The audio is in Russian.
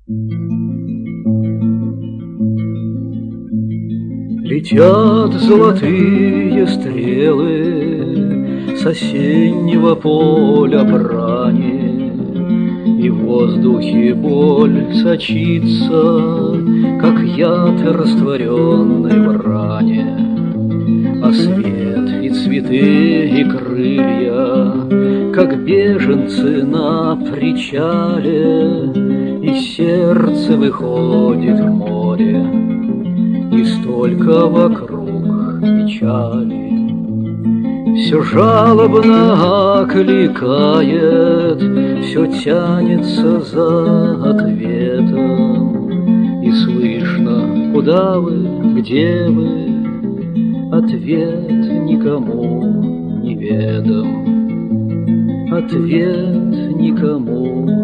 Летят золотые стрелы с осеннего поля брани, и в воздухе боль сочится, как яд, растворенный в ране. А свет и цветы и крылья, как беженцы на причале, и сердце выходит в море, и столько вокруг печали. Все жалобно окликает, все тянется за ответом, и слышно: куда вы, где вы? Ответ никому не ведом, ответ никому